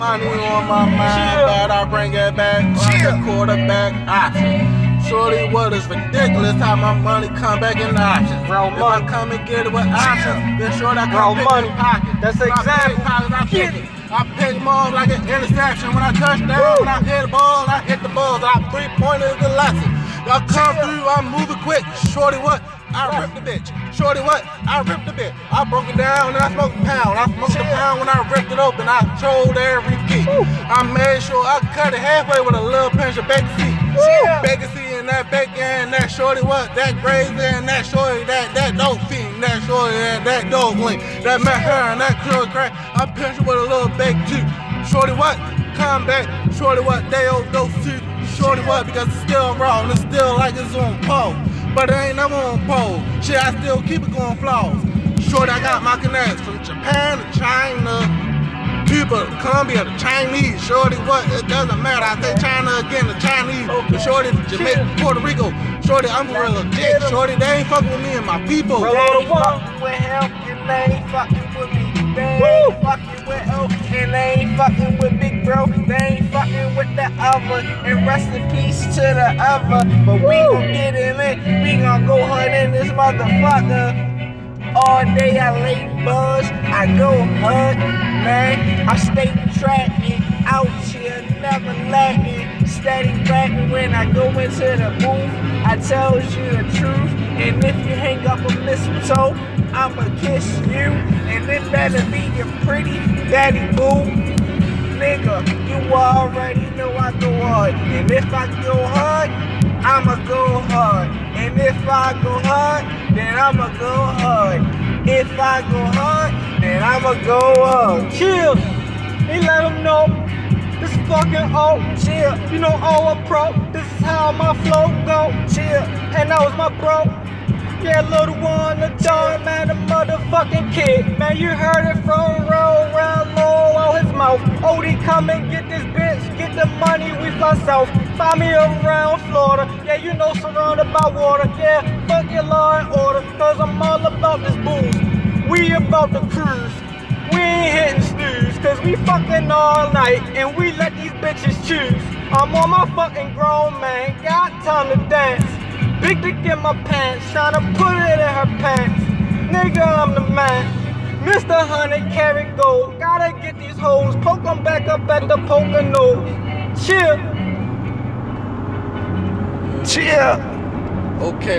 Money on my mind, but I bring it back like a quarterback option. Shorty, what is ridiculous how my money come back in options. Bro, if I come and get it with options, then short I come pick money. in pocket. That's exactly. I pick it. I pick them off like an interception. When I touch down, when I hit the ball, I hit the balls. I 3-pointers the lesson. Y'all come through, I'm moving quick. Shorty, what? I ripped the bitch. Shorty, what? I ripped the bitch. I broke it down and I smoked a pound. I smoked a pound when I ripped it open. I trolled every key. I made sure I cut it halfway with a little pinch of bacon seed. Bacon seed and that bacon and that shorty, what? That gravy and that shorty, that dope fiend. That shorty, that dog link. That met her and that curl crack. I pinched it with a little bacon too. Shorty, what? Come back. Shorty, what? They old dose too. Shorty, what? Because it's still raw and it's still like it's on pole. But it ain't never on pole. Shit, I still keep it going flaws. Shorty, I got my connects from Japan to China, Cuba, Colombia to Chinese. Shorty, what? It doesn't matter. I say China again to Chinese. But shorty, Jamaica, Puerto Rico. Shorty, I'm real legit. Shorty, they ain't fucking with me and my people. They ain't fucking with him and they ain't fucking with me. They ain't fucking with O and they ain't fucking with Big Bro. They ain't fucking with the other. And rest in peace to the other. But we gon' get it lit. We gon' go hard in this motherfucker. All day I lay buzz. I go hard, man. I stay trapping out here, never lacking. Steady rapping when I go into the booth. I tells you the truth. And if you hang up a mistletoe, I'ma kiss you. And it better be your pretty daddy boo. Nigga, you already know I go hard. And if I go hard, I'ma go hard. And if I go hard, then I'ma go hard. If I go hard, then I'ma go hard. Chill. He let him know. This fucking O. Chill. You know O a pro. This is how my flow go. Chill. And that was my bro. Yeah, little one, the dog, man, the motherfucking kid. Man, you heard it from roll round low out his mouth. Odie, come and get this bitch, get the money, we fly south. Find me around Florida, yeah, you know, surrounded by water. Yeah, fuck your law and order, cause I'm all about this booze. We about to cruise, we ain't hitting snooze, cause we fucking all night, and we let these bitches choose. I'm on my fucking grown man, got time to dance. Big dick in my pants, tryna put it in her pants. Nigga, I'm the man. Mr. 100 Karat Gold. Gotta get these hoes, poke them back up at the Poconos. Chill. Chill. Okay.